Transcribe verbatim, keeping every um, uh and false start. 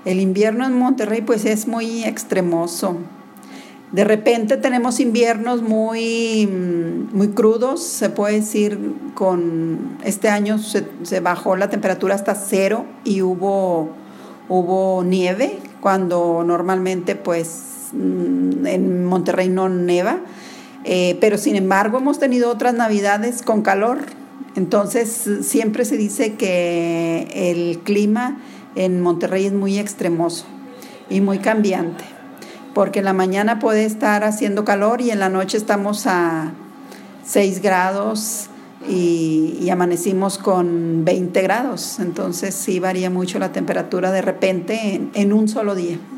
El invierno en Monterrey pues es muy extremoso. De repente tenemos inviernos muy, muy crudos, se puede decir, con este año se, se bajó la temperatura hasta cero y hubo, hubo nieve, cuando normalmente pues en Monterrey no neva, eh, pero sin embargo hemos tenido otras navidades con calor. Entonces siempre se dice que el clima en Monterrey es muy extremoso y muy cambiante, porque en la mañana puede estar haciendo calor y en la noche estamos a seis grados y, y amanecimos con veinte grados. Entonces sí varía mucho la temperatura de repente en, en un solo día.